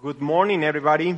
Good morning, everybody.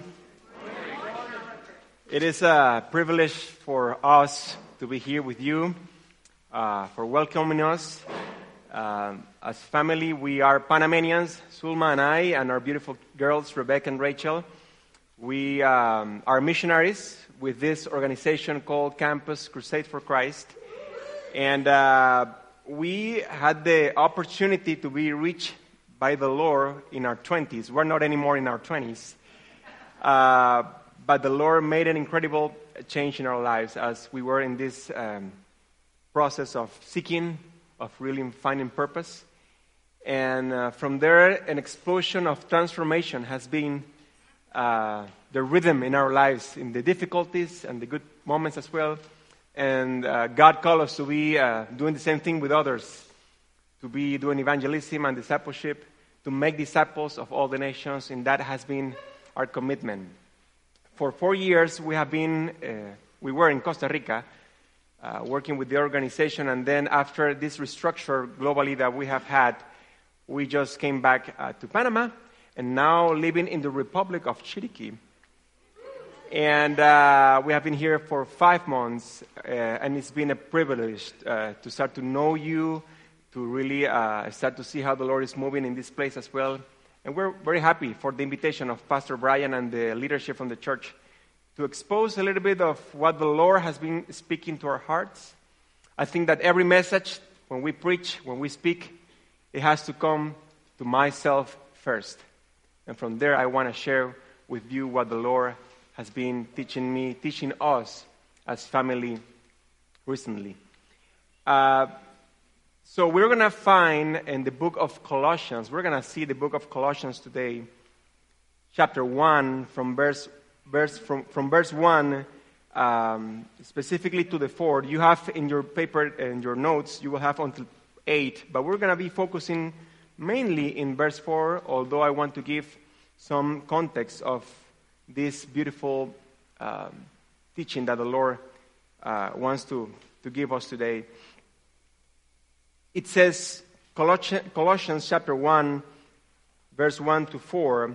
It is a privilege for us to be here with you, for welcoming us. As family, we are Panamanians, Sulma and I, and our beautiful girls, Rebecca and Rachel. We are missionaries with this organization called Campus Crusade for Christ. And we had the opportunity to be reached by the Lord in our 20s. We're not anymore in our 20s. But the Lord made an incredible change in our lives as we were in this process of seeking, of really finding purpose. And from there, an explosion of transformation has been the rhythm in our lives, in the difficulties and the good moments as well. And God called us to be doing the same thing with others, to be doing evangelism and discipleship, to make disciples of all the nations, and that has been our commitment. For 4 years, we were in Costa Rica, working with the organization, and then after this restructure globally that we have had, we just came back to Panama, and now living in the Republic of Chiriquí. And we have been here for 5 months, and it's been a privilege to start to know you, to really start to see how the Lord is moving in this place as well. And we're very happy for the invitation of Pastor Brian and the leadership from the church to expose a little bit of what the Lord has been speaking to our hearts. I think that every message, when we preach, when we speak, it has to come to myself first. And from there, I want to share with you what the Lord has been teaching us as family recently. So we're going to find in the book of Colossians, we're going to see the book of Colossians today, chapter 1, from verse 1, specifically to the 4. You have in your paper and your notes, you will have until 8, but we're going to be focusing mainly in verse 4, although I want to give some context of this beautiful teaching that the Lord wants to give us today. It says, Colossians chapter 1, verse 1 to 4,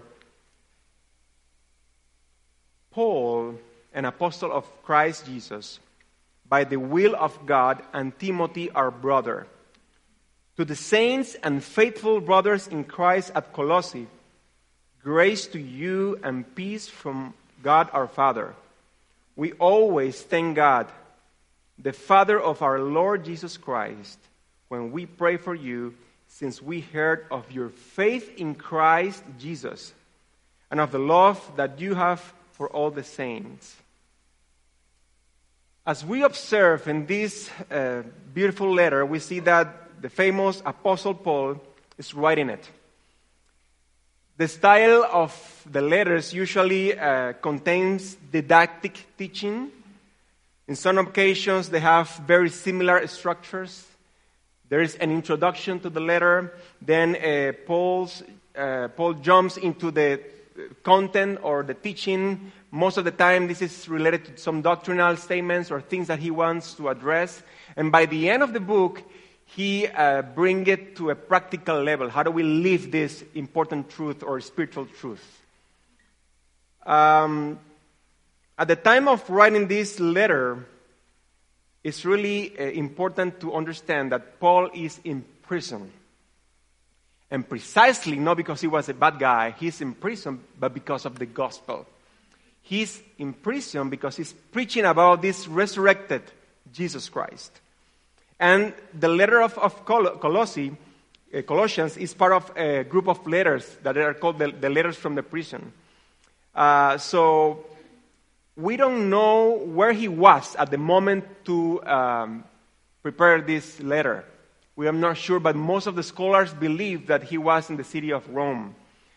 Paul, an apostle of Christ Jesus, by the will of God, and Timothy, our brother, to the saints and faithful brothers in Christ at Colossae, grace to you and peace from God our Father. We always thank God, the Father of our Lord Jesus Christ, when we pray for you, since we heard of your faith in Christ Jesus and of the love that you have for all the saints. As we observe in this beautiful letter, we see that the famous Apostle Paul is writing it. The style of the letters usually contains didactic teaching. In some occasions, they have very similar structures. There is an introduction to the letter. Then Paul jumps into the content or the teaching. Most of the time, this is related to some doctrinal statements or things that he wants to address. And by the end of the book, he brings it to a practical level. How do we live this important truth or spiritual truth? At the time of writing this letter, it's really important to understand that Paul is in prison. And precisely not because he was a bad guy, he's in prison, but because of the gospel. He's in prison because he's preaching about this resurrected Jesus Christ. And the letter of Colossians is part of a group of letters that are called the letters from the prison. So we don't know where he was at the moment to prepare this letter. We are not sure, but most of the scholars believe that he was in the city of Rome.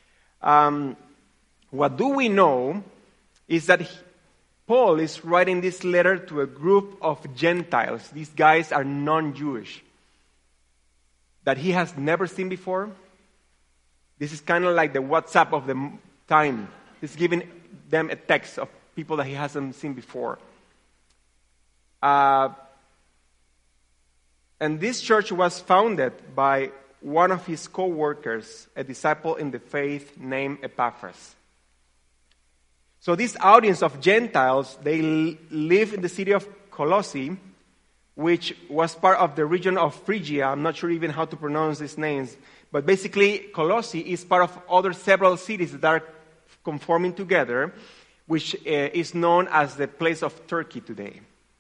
What do we know is that Paul is writing this letter to a group of Gentiles. These guys are non-Jewish, that he has never seen before. This is kind of like the WhatsApp of the time. He's giving them a text of people that he hasn't seen before. And this church was founded by one of his co-workers, a disciple in the faith named Epaphras. So this audience of Gentiles, they live in the city of Colossae, which was part of the region of Phrygia. I'm not sure even how to pronounce these names. But basically, Colossae is part of other several cities that are conforming together, which is known as the place of Turkey today.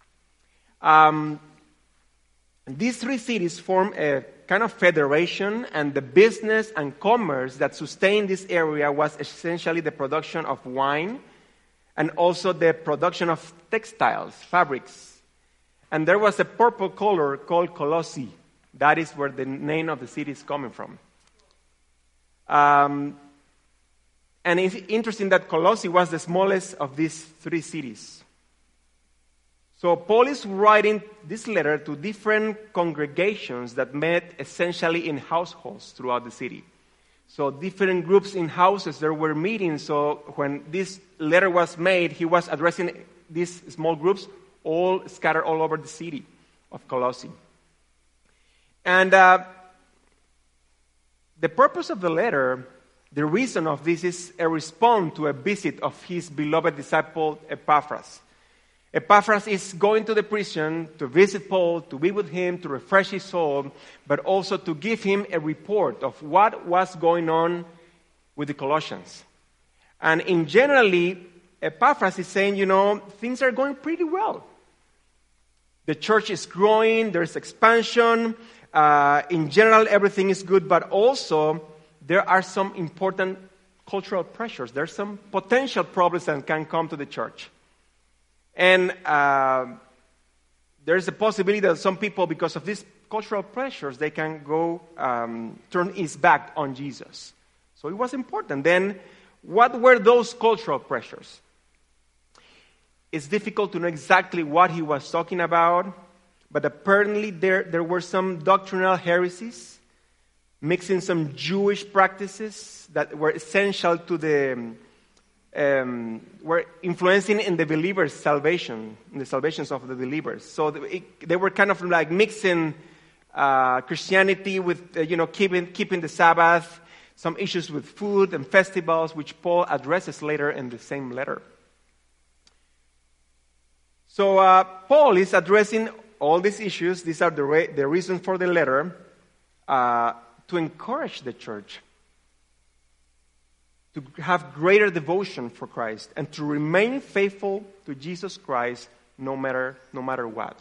These three cities form a kind of federation, and the business and commerce that sustained this area was essentially the production of wine and also the production of textiles, fabrics. And there was a purple color called Colossae. That is where the name of the city is coming from. And it's interesting that Colossae was the smallest of these three cities. So Paul is writing this letter to different congregations that met essentially in households throughout the city. So different groups in houses, there were meetings. So when this letter was made, he was addressing these small groups all scattered all over the city of Colossae. And the purpose of the letter, the reason of this is a response to a visit of his beloved disciple Epaphras. Epaphras is going to the prison to visit Paul, to be with him, to refresh his soul, but also to give him a report of what was going on with the Colossians. And in generally, Epaphras is saying, things are going pretty well. The church is growing, there's expansion. In general, everything is good, but also there are some important cultural pressures. There's some potential problems that can come to the church. And there's a possibility that some people, because of these cultural pressures, they can go turn his back on Jesus. So it was important. Then, what were those cultural pressures? It's difficult to know exactly what he was talking about, but apparently there were some doctrinal heresies, mixing some Jewish practices that were essential to were influencing in the believers' salvation, in the salvations of the believers. So they were kind of like mixing Christianity with, keeping the Sabbath, some issues with food and festivals, which Paul addresses later in the same letter. So Paul is addressing all these issues. These are the reason for the letter, to encourage the church to have greater devotion for Christ and to remain faithful to Jesus Christ no matter what.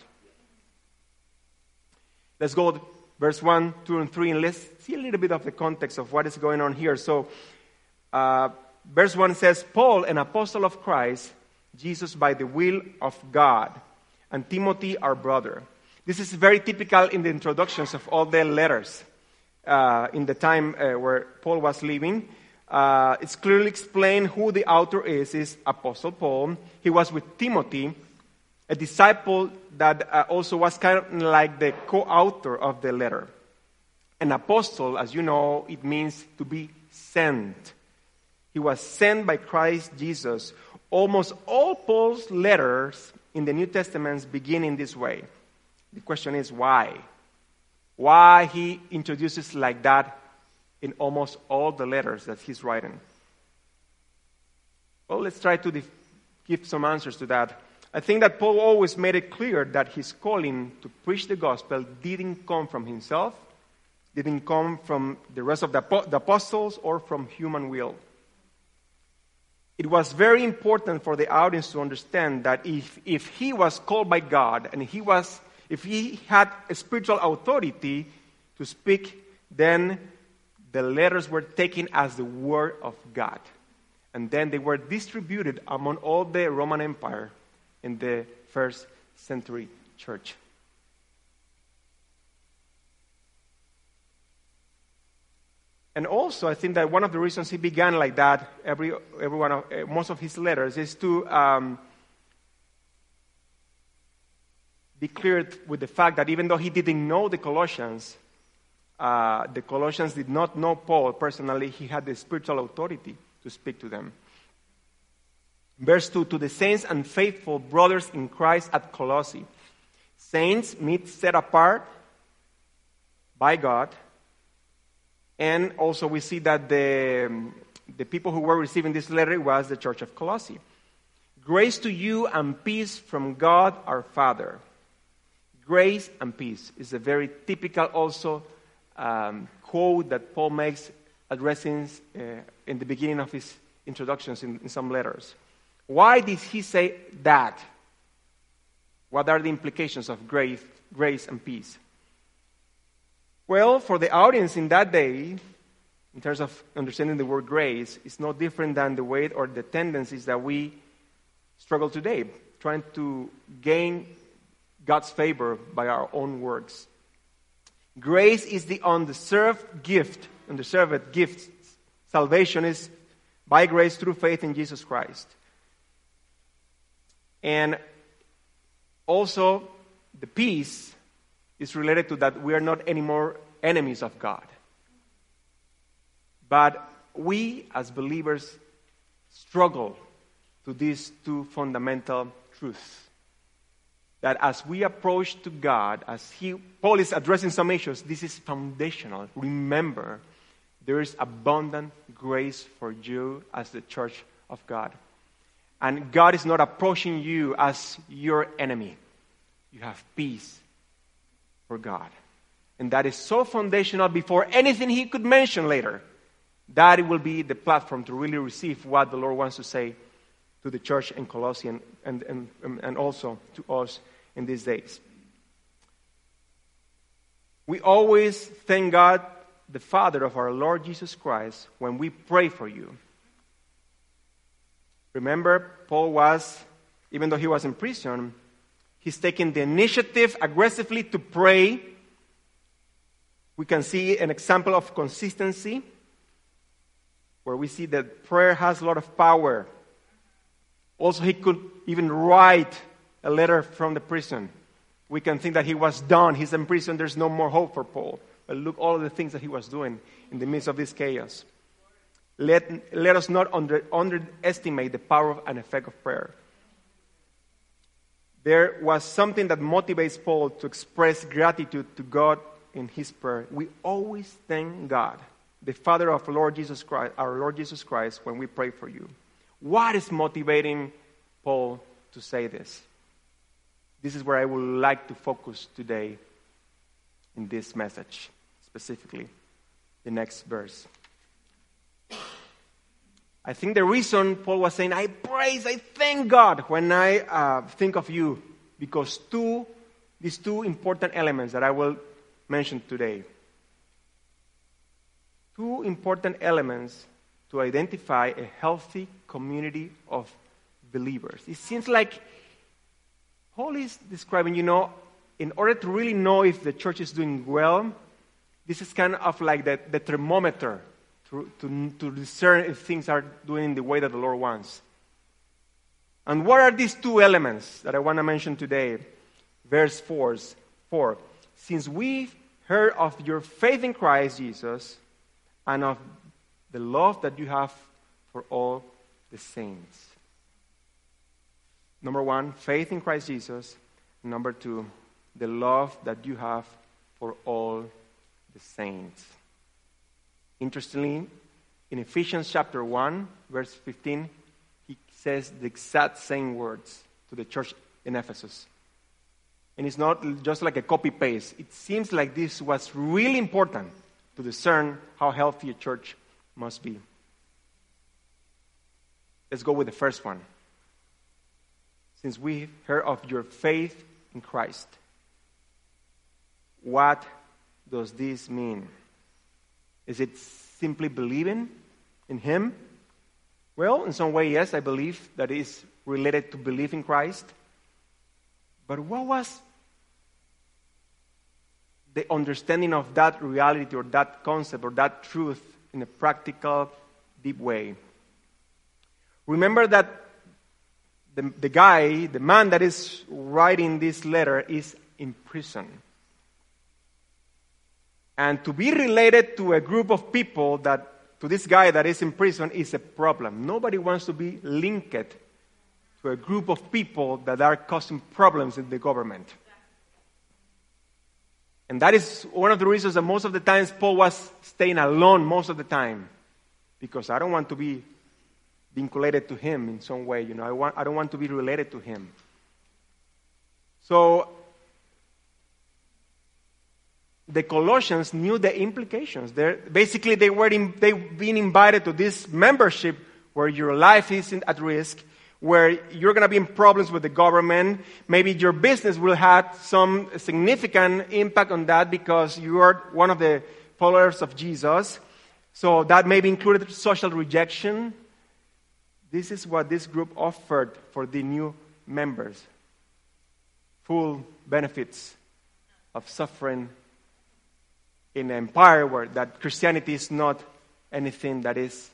Let's go to verse 1, 2, and 3, and let's see a little bit of the context of what is going on here. So, verse 1 says, Paul, an apostle of Christ, Jesus by the will of God, and Timothy, our brother. This is very typical in the introductions of all the letters in the time where Paul was living. It's clearly explained who the author is Apostle Paul. He was with Timothy, a disciple that also was kind of like the co-author of the letter. An apostle, as you know, it means to be sent. He was sent by Christ Jesus. Almost all Paul's letters in the New Testament begin in this way. The question is why? Why he introduces like that in almost all the letters that he's writing? Well, let's try to give some answers to that. I think that Paul always made it clear that his calling to preach the gospel didn't come from himself, didn't come from the rest of the apostles or from human will. It was very important for the audience to understand that if he was called by God and if he had a spiritual authority to speak, then the letters were taken as the word of God. And then they were distributed among all the Roman Empire in the first century church. And also, I think that one of the reasons he began like that, most of his letters, is to be clear with the fact that even though he didn't know the Colossians did not know Paul personally. He had the spiritual authority to speak to them. Verse 2, to the saints and faithful brothers in Christ at Colossae. Saints means set apart by God. And also we see that the people who were receiving this letter was the church of Colossae. Grace to you and peace from God our Father. Grace and peace is a very typical also quote that Paul makes addressing in the beginning of his introductions in some letters. Why did he say that? What are the implications of grace and peace? Well, for the audience in that day, in terms of understanding the word grace, it's no different than the way or the tendencies that we struggle today, trying to gain God's favor by our own works. Grace is the undeserved gift. Salvation is by grace through faith in Jesus Christ. And also, the peace is related to that we are not anymore enemies of God. But we, as believers, struggle to these two fundamental truths. That as we approach to God, Paul is addressing some issues, this is foundational. Remember, there is abundant grace for you as the church of God. And God is not approaching you as your enemy. You have peace for God. And that is so foundational before anything he could mention later. That it will be the platform to really receive what the Lord wants to say to the church in Colossae and also to us in these days. We always thank God, the Father of our Lord Jesus Christ, when we pray for you. Remember, Paul was, even though he was in prison, he's taking the initiative aggressively to pray. We can see an example of consistency, where we see that prayer has a lot of power. Also, he could even write a letter from the prison. We can think that he was done. He's in prison. There's no more hope for Paul. But look all of the things that he was doing in the midst of this chaos. Let us not underestimate the power and effect of prayer. There was something that motivates Paul to express gratitude to God in his prayer. We always thank God, the Father of our Lord Jesus Christ, when we pray for you. What is motivating Paul to say this? This is where I would like to focus today in this message, specifically the next verse. I think the reason Paul was saying, I thank God when I think of you, because these two important elements that I will mention today. Two important elements to identify a healthy community of believers. It seems like Paul is describing, in order to really know if the church is doing well, this is kind of like the thermometer to discern if things are doing the way that the Lord wants. And what are these two elements that I want to mention today? Verse 4. Since we heard of your faith in Christ Jesus and of the love that you have for all the saints. Number one, faith in Christ Jesus. Number two, the love that you have for all the saints. Interestingly, in Ephesians chapter 1, verse 15, he says the exact same words to the church in Ephesus. And it's not just like a copy-paste. It seems like this was really important to discern how healthy a church must be. Let's go with the first one. Since we heard of your faith in Christ, what does this mean? Is it simply believing in Him? Well, in some way, yes, I believe that it is related to belief in Christ. But what was the understanding of that reality or that concept or that truth in a practical, deep way? Remember that the man that is writing this letter is in prison. And to be related to a group of people to this guy that is in prison is a problem. Nobody wants to be linked to a group of people that are causing problems in the government. And that is one of the reasons that most of the times Paul was staying alone most of the time. Because I don't want to be vinculated to him in some way. I don't want to be related to him. So the Colossians knew the implications. Basically, they've been invited to this membership where your life is at risk, where you're going to be in problems with the government. Maybe your business will have some significant impact on that because you are one of the followers of Jesus. So that maybe included social rejection. This is what this group offered for the new members. Full benefits of suffering in an empire where that Christianity is not anything that is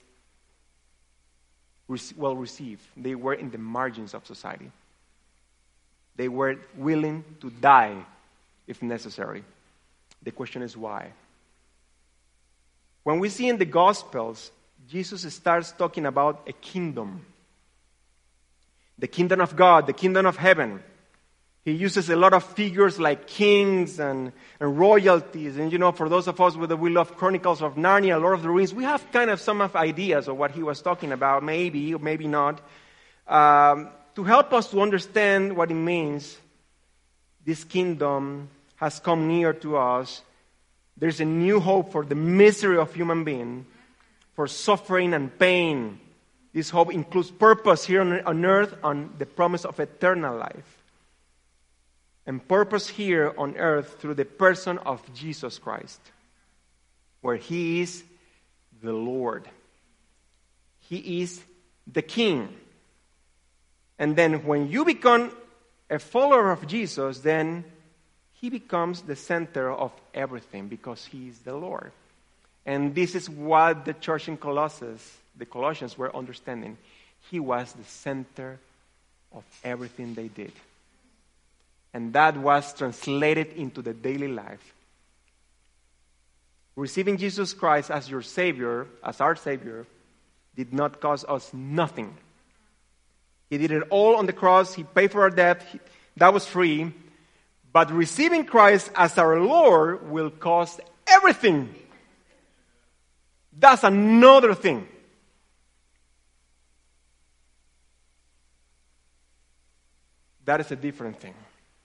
well received. They were in the margins of society. They were willing to die if necessary. The question is why? When we see in the Gospels, Jesus starts talking about a kingdom. The kingdom of God, the kingdom of heaven. He uses a lot of figures like kings and royalties. And for those of us we love Chronicles of Narnia, Lord of the Rings, we have kind of some ideas of what he was talking about, maybe or maybe not. To help us to understand what it means, this kingdom has come near to us. There's a new hope for the misery of human being, for suffering and pain. This hope includes purpose here on earth, on the promise of eternal life. And purpose here on earth through the person of Jesus Christ, where he is the Lord. He is the King. And then when you become a follower of Jesus, then he becomes the center of everything because he is the Lord. And this is what the church in Colossus, the Colossians, were understanding. He was the center of everything they did. And that was translated into the daily life. Receiving Jesus Christ as your Savior, as our Savior, did not cost us nothing. He did it all on the cross. He paid for our debt. That was free. But receiving Christ as our Lord will cost everything. That's another thing. That is a different thing.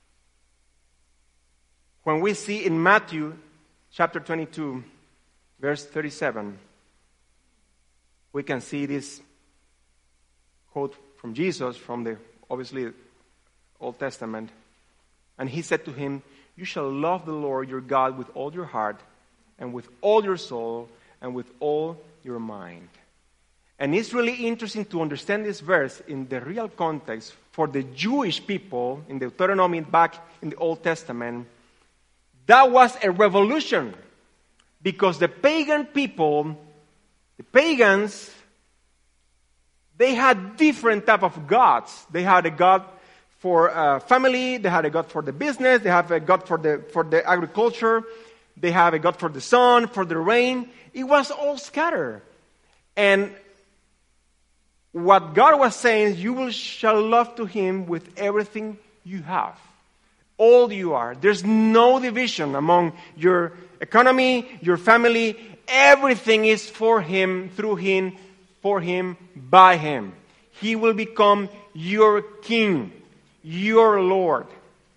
When we see in Matthew chapter 22, verse 37, we can see this quote from Jesus from the, obviously, Old Testament. And he said to him, "You shall love the Lord your God with all your heart and with all your soul and with all your mind." And it's really interesting to understand this verse in the real context for the Jewish people in Deuteronomy back in the Old Testament. That was a revolution because the pagan people, the pagans, they had different type of gods. They had a god for family, they had a god for the business, they have a god for the agriculture, they have a god for the sun, for the rain. It was all scattered. And what God was saying, you shall love to him with everything you have. All you are. There's no division among your economy, your family. Everything is for him, through him, for him, by him. He will become your king, your Lord.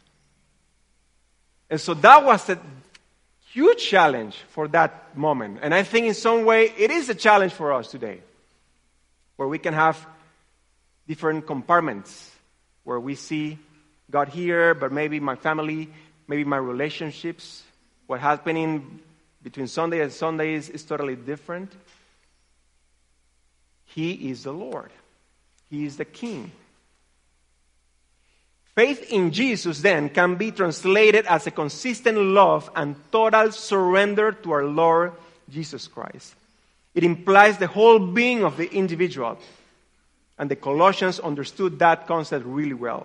And so that was a huge challenge for that moment. And I think in some way it is a challenge for us today, where we can have different compartments, where we see God here, but maybe my family, maybe my relationships, what happening between Sunday and Sunday is totally different. He is the Lord. He is the King. Faith in Jesus then can be translated as a consistent love and total surrender to our Lord Jesus Christ. It implies the whole being of the individual. And the Colossians understood that concept really well.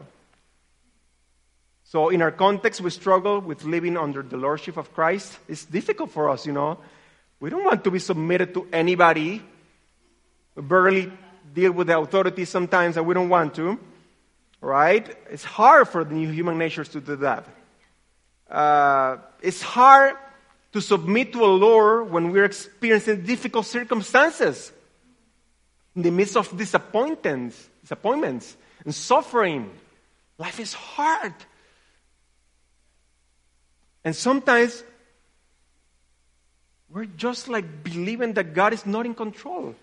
So in our context, we struggle with living under the lordship of Christ. It's difficult for us, We don't want to be submitted to anybody. We barely deal with the authorities sometimes, and we don't want to. Right? It's hard for the new human natures to do that. It's hard to submit to a Lord when we're experiencing difficult circumstances. In the midst of disappointments and suffering, life is hard. And sometimes we're just like believing that God is not in control.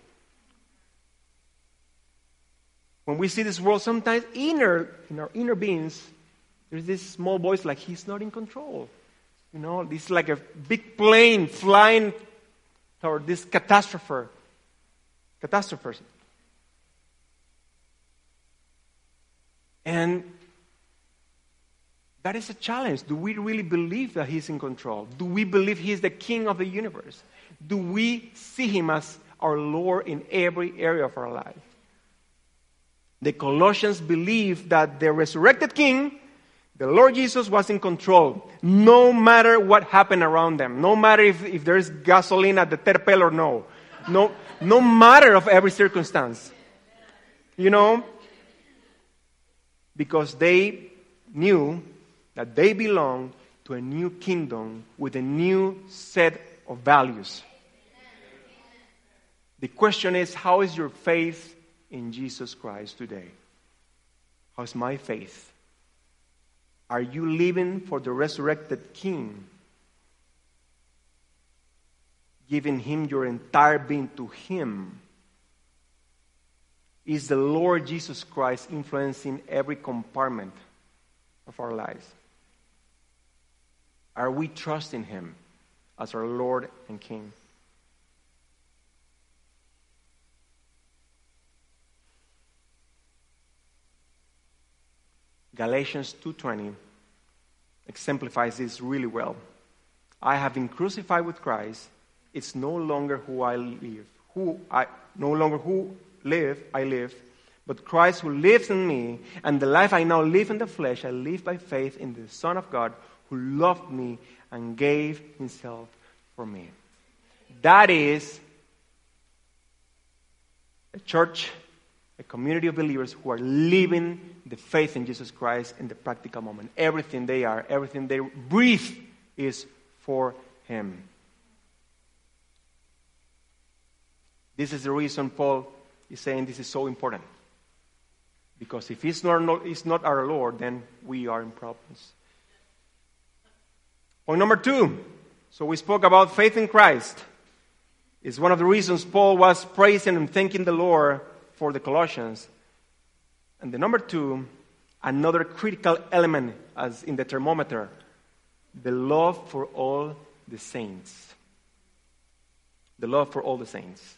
When we see this world, sometimes in our inner beings, there's this small voice like, He's not in control. You know, this is like a big plane flying toward this catastrophe. And that is a challenge. Do we really believe that He's in control? Do we believe He is the King of the universe? Do we see Him as our Lord in every area of our life? The Colossians believed that the resurrected King, the Lord Jesus, was in control, no matter what happened around them. No matter if there's gasoline at the Terpel or no. No matter of every circumstance. You know? Because they knew that they belonged to a new kingdom with a new set of values. The question is, how is your faith in Jesus Christ today? How's my faith? Are you living for the resurrected King? Giving Him your entire being to Him? Is the Lord Jesus Christ influencing every compartment of our lives? Are we trusting Him as our Lord and King? Galatians 2:20 exemplifies this really well. I have been crucified with Christ. It's no longer who I live. I live, but Christ who lives in me, and the life I now live in the flesh, I live by faith in the Son of God who loved me and gave Himself for me. That is a church, a community of believers who are living the faith in Jesus Christ in the practical moment. Everything they are, everything they breathe is for Him. This is the reason Paul is saying this is so important. Because if He's not our Lord, then we are in problems. Point number 2. So we spoke about faith in Christ. It's one of the reasons Paul was praising and thanking the Lord for the Colossians. And the number 2, another critical element as in the thermometer, the love for all the saints. The love for all the saints.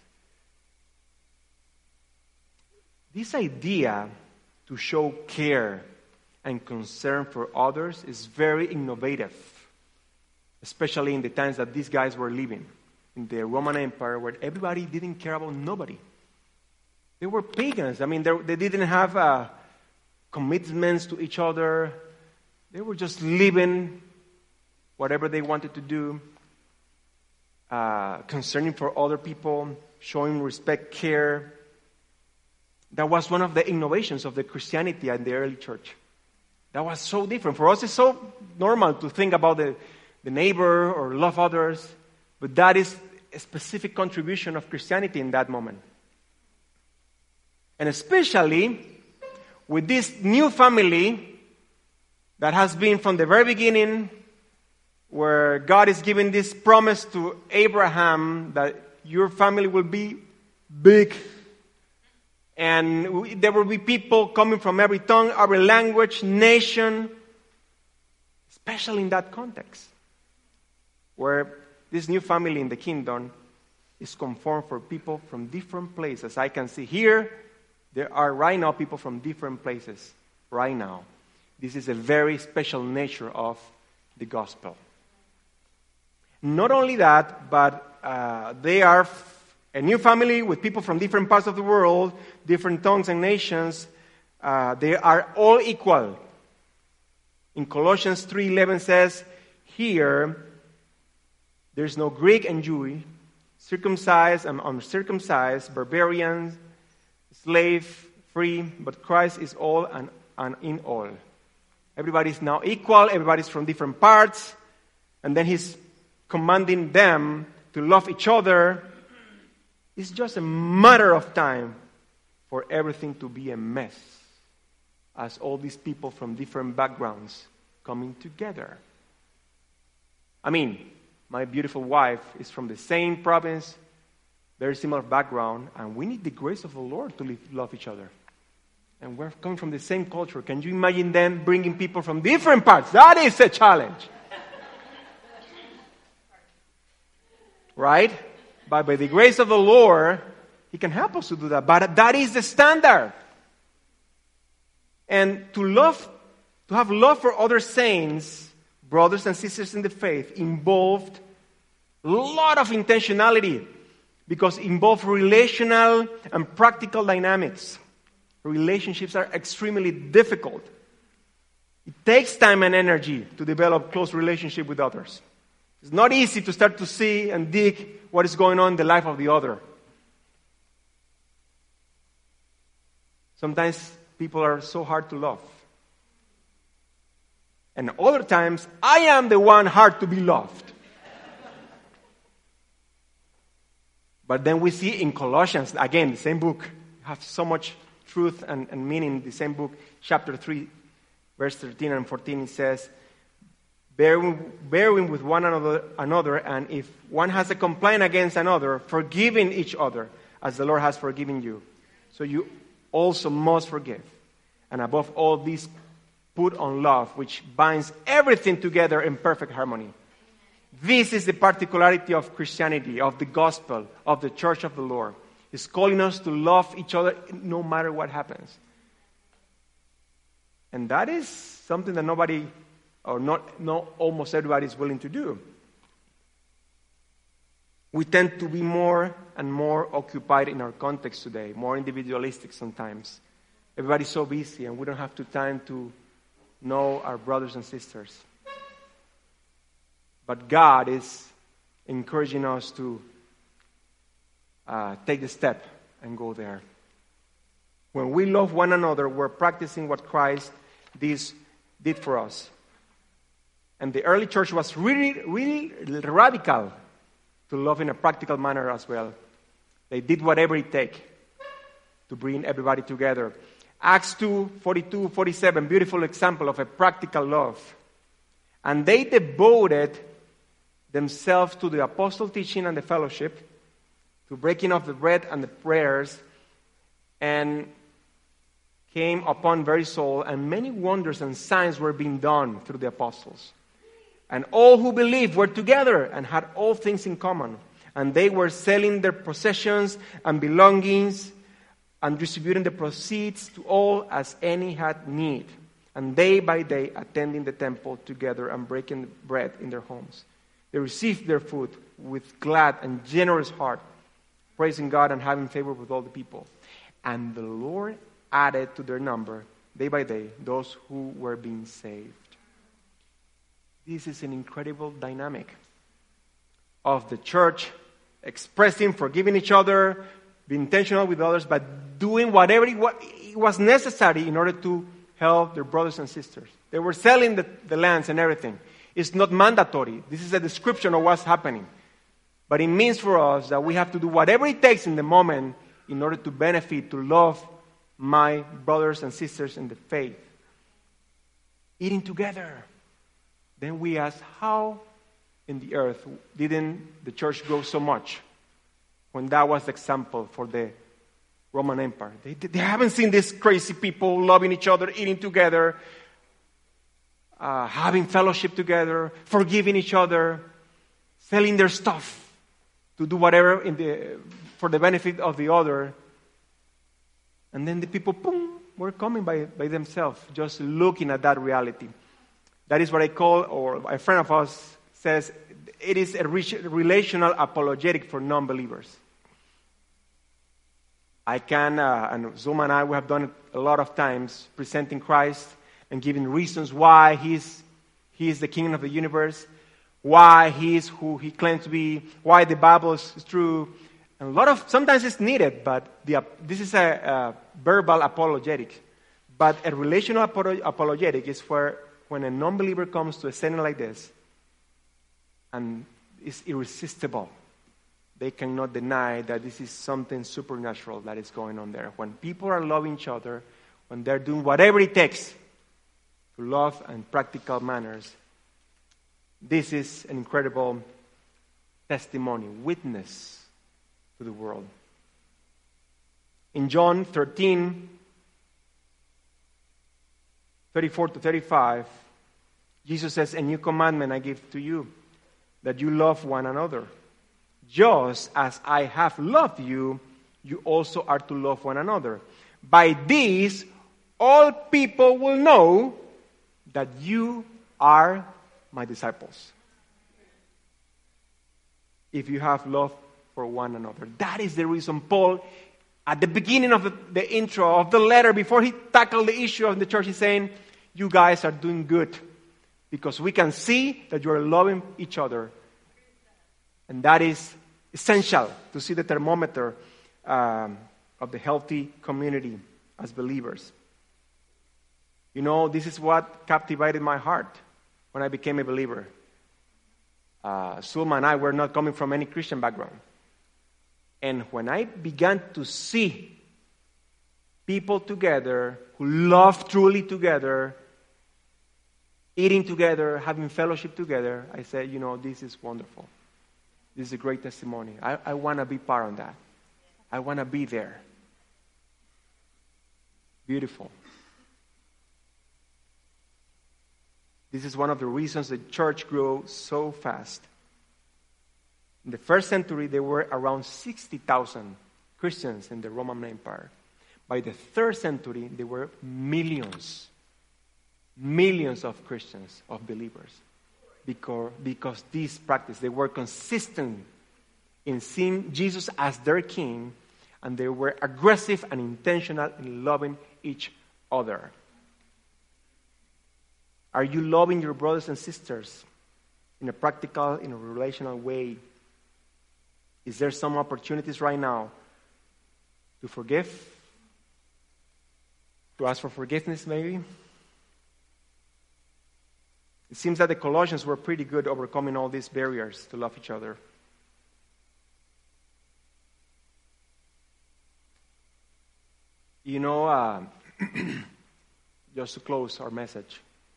This idea to show care and concern for others is very innovative, especially in the times that these guys were living in the Roman Empire, where everybody didn't care about nobody. They were pagans. I mean, they didn't have commitments to each other. They were just living whatever they wanted to do, concerning for other people, showing respect, care. That was one of the innovations of the Christianity in the early church. That was so different. For us, it's so normal to think about the neighbor or love others, but that is a specific contribution of Christianity in that moment. And especially with this new family that has been from the very beginning, where God is giving this promise to Abraham that your family will be big. And there will be people coming from every tongue, every language, nation, especially in that context, where this new family in the kingdom is conformed for people from different places. I can see here, there are right now people from different places, right now. This is a very special nature of the gospel. Not only that, but they are a new family with people from different parts of the world, different tongues and nations. They are all equal. In Colossians 3:11 says, here, there's no Greek and Jew, circumcised and uncircumcised, barbarian, slave, free, but Christ is all and in all. Everybody's now equal, everybody's from different parts, and then He's commanding them to love each other. It's just a matter of time for everything to be a mess as all these people from different backgrounds coming together. I mean, my beautiful wife is from the same province, very similar background, and we need the grace of the Lord to love each other. And we're coming from the same culture. Can you imagine them bringing people from different parts? That is a challenge. Right? But by the grace of the Lord, He can help us to do that. But that is the standard. And to have love for other saints, brothers and sisters in the faith, involved a lot of intentionality, because it involved relational and practical dynamics. Relationships are extremely difficult. It takes time and energy to develop close relationship with others. It's not easy to start to see and dig what is going on in the life of the other. Sometimes people are so hard to love. And other times, I am the one hard to be loved. But then we see in Colossians, again, the same book, have so much truth and meaning in the same book, chapter 3, verse 13 and 14, it says, bearing with one another, and if one has a complaint against another, forgiving each other, as the Lord has forgiven you. So you also must forgive. And above all these, put on love, which binds everything together in perfect harmony. This is the particularity of Christianity, of the gospel, of the church of the Lord. It's calling us to love each other no matter what happens. And that is something that nobody, or not almost everybody is willing to do. We tend to be more and more occupied in our context today, more individualistic sometimes. Everybody's so busy and we don't have time to know our brothers and sisters. But God is encouraging us to take the step and go there. When we love one another, we're practicing what Christ did for us. And the early church was really, really radical to love in a practical manner as well. They did whatever it takes to bring everybody together. Acts 2:42-47, beautiful example of a practical love. And they devoted themselves to the apostle teaching and the fellowship, to breaking of the bread and the prayers, and came upon very soul, and many wonders and signs were being done through the apostles. And all who believed were together and had all things in common. And they were selling their possessions and belongings and distributing the proceeds to all as any had need. And day by day attending the temple together and breaking bread in their homes. They received their food with glad and generous heart, praising God and having favor with all the people. And the Lord added to their number, day by day, those who were being saved. This is an incredible dynamic of the church expressing, forgiving each other, being intentional with others, but doing whatever it was necessary in order to help their brothers and sisters. They were selling the lands and everything. It's not mandatory. This is a description of what's happening. But it means for us that we have to do whatever it takes in the moment in order to benefit, to love my brothers and sisters in the faith. Eating together. Then we ask, how in the earth didn't the church grow so much when that was the example for the Roman Empire? They haven't seen these crazy people loving each other, eating together, having fellowship together, forgiving each other, selling their stuff to do whatever for the benefit of the other. And then the people, boom, were coming by themselves, just looking at that reality. That is what I call, or a friend of ours says, it is a relational apologetic for non-believers. I can, and Zuma and I, we have done it a lot of times, presenting Christ and giving reasons why He is the King of the universe, why He is who He claims to be, why the Bible is true. And sometimes it's needed, but this is a verbal apologetic. But a relational apologetic is when a non-believer comes to a setting like this, and it's irresistible. they cannot deny that this is something supernatural that is going on there. When people are loving each other, when they're doing whatever it takes to love and practical manners, this is an incredible testimony, witness to the world. In John 13, 34 to 35, Jesus says, "A new commandment I give to you, that you love one another. Just as I have loved you, you also are to love one another. By this, all people will know that you are my disciples, if you have love for one another." That is the reason Paul, at the beginning of the intro of the letter, before he tackled the issue of the church, he's saying, you guys are doing good because we can see that you are loving each other. And that is essential to see the thermometer of the healthy community as believers. You know, this is what captivated my heart when I became a believer. Sulma and I were not coming from any Christian background. And when I began to see people together who love truly together, eating together, having fellowship together, I said, you know, this is wonderful. This is a great testimony. I want to be part of that. I want to be there. Beautiful. This is one of the reasons the church grew so fast. In the first century, there were around 60,000 Christians in the Roman Empire. By the third century, there were millions of Christians, of believers. Because this practice, they were consistent in seeing Jesus as their king, and they were aggressive and intentional in loving each other. Are you loving your brothers and sisters in a practical, in a relational way? Is there some opportunities right now to forgive? To ask for forgiveness, maybe? It seems that the Colossians were pretty good overcoming all these barriers to love each other. You know, just to close our message,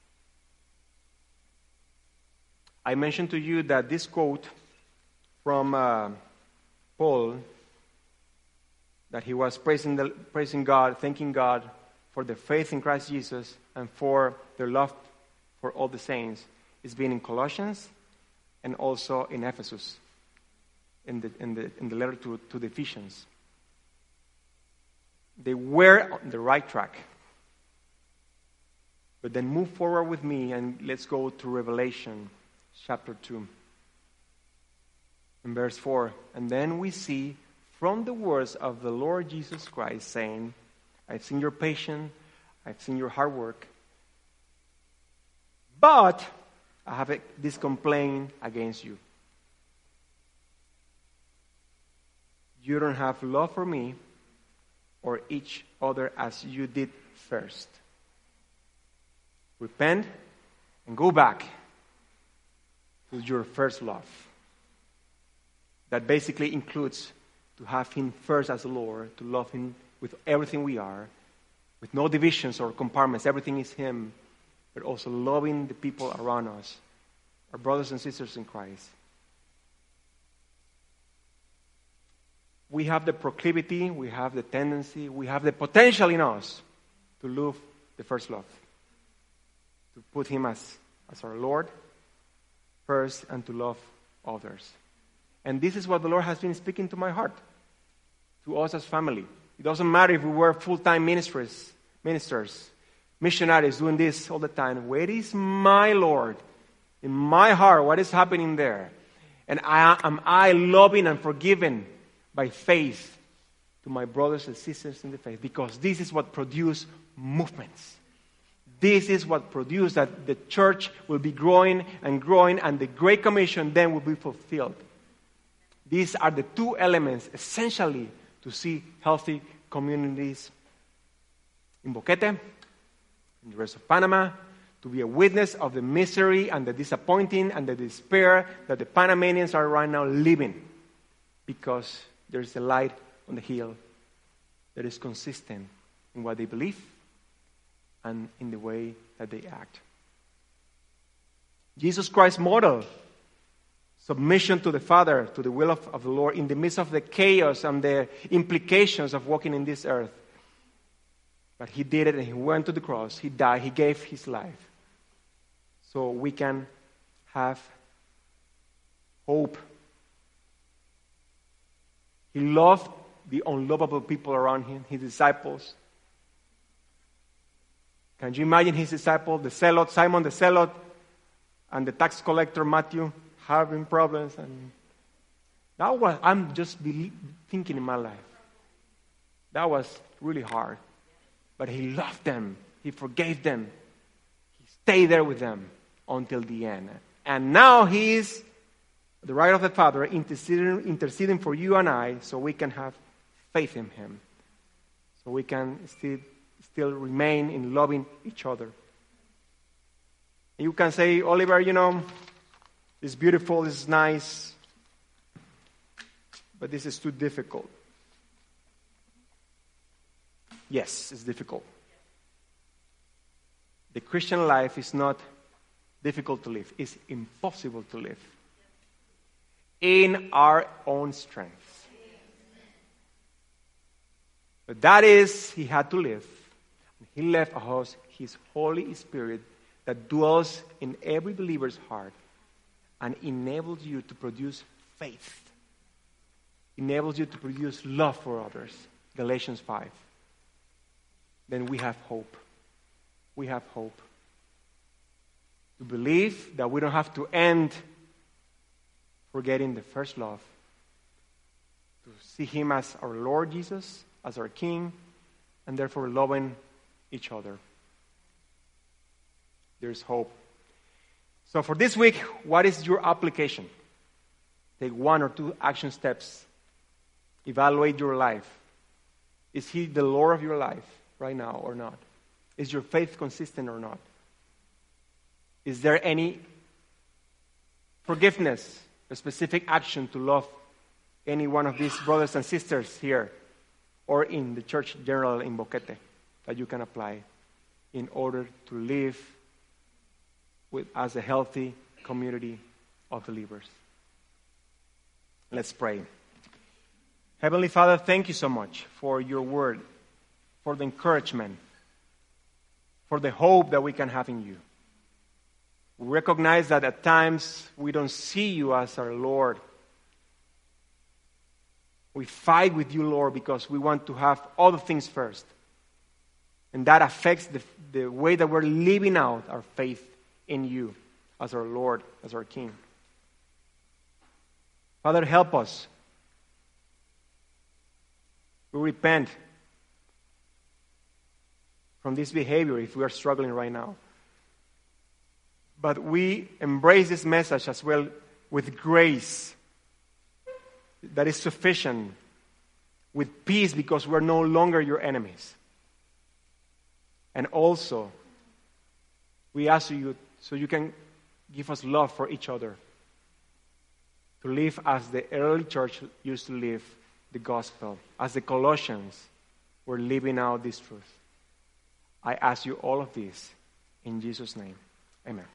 I mentioned to you that this quote from Paul, that he was praising God, thanking God for the faith in Christ Jesus and for their love for all the saints, is being in Colossians and also in Ephesus, in the letter to the Ephesians. They were on the right track. But then move forward with me and let's go to Revelation chapter 2. In verse 4, and then we see from the words of the Lord Jesus Christ saying, I've seen your patience, I've seen your hard work, but I have this complaint against you. You don't have love for me or each other as you did first. Repent and go back to your first love. That basically includes to have Him first as the Lord, to love Him with everything we are, with no divisions or compartments. Everything is Him, but also loving the people around us, our brothers and sisters in Christ. We have the proclivity, we have the tendency, we have the potential in us to love the first love, to put Him as our Lord first and to love others. And this is what the Lord has been speaking to my heart, to us as family. It doesn't matter if we were full-time ministers, missionaries doing this all the time. Where is my Lord? In my heart, what is happening there? And am I loving and forgiving by faith to my brothers and sisters in the faith? Because this is what produces movements. This is what produces that the church will be growing, and the Great Commission then will be fulfilled. These are the two elements, essentially, to see healthy communities in Boquete, in the rest of Panama, to be a witness of the misery and the disappointing and the despair that the Panamanians are right now living. because there's a light on the hill that is consistent in what they believe and in the way that they act. Jesus Christ modeled submission to the Father, to the will of the Lord, in the midst of the chaos and the implications of walking in this earth. But he did it, and he went to the cross. He died. He gave his life so we can have hope. He loved the unlovable people around him, his disciples. Can you imagine his disciple, the zealot, Simon the zealot, and the tax collector Matthew having problems? And that was, I'm just thinking in my life, that was really hard. But he loved them. He forgave them. He stayed there with them until the end. And now he is at the right of the Father, interceding for you and I, so we can have faith in him. So we can still remain in loving each other. You can say, Oliver, it's beautiful, this is nice, but this is too difficult. Yes, it's difficult. The Christian life is not difficult to live. It's impossible to live in our own strength. But that is, he had to live. He left us his Holy Spirit that dwells in every believer's heart and enables you to produce faith. Enables you to produce love for others. Galatians 5. Then we have hope. We have hope. To believe that we don't have to end forgetting the first love. To see him as our Lord Jesus, as our King, and therefore loving each other. There's hope. So for this week, what is your application? Take 1 or 2 action steps. Evaluate your life. Is he the Lord of your life right now or not? Is your faith consistent or not? Is there any forgiveness, a specific action to love any one of these brothers and sisters here or in the church general in Boquete that you can apply in order to live as a healthy community of believers? Let's pray. Heavenly Father, thank you so much for your word, for the encouragement, for the hope that we can have in you. We recognize that at times we don't see you as our Lord. We fight with you, Lord, because we want to have all the things first. And that affects the way that we're living out our faith in you as our Lord, as our King. Father, help us. We repent from this behavior if we are struggling right now. But we embrace this message as well with grace that is sufficient, with peace because we're no longer your enemies. And also, we ask you so you can give us love for each other, to live as the early church used to live the gospel, as the Colossians were living out this truth. I ask you all of this in Jesus' name. Amen.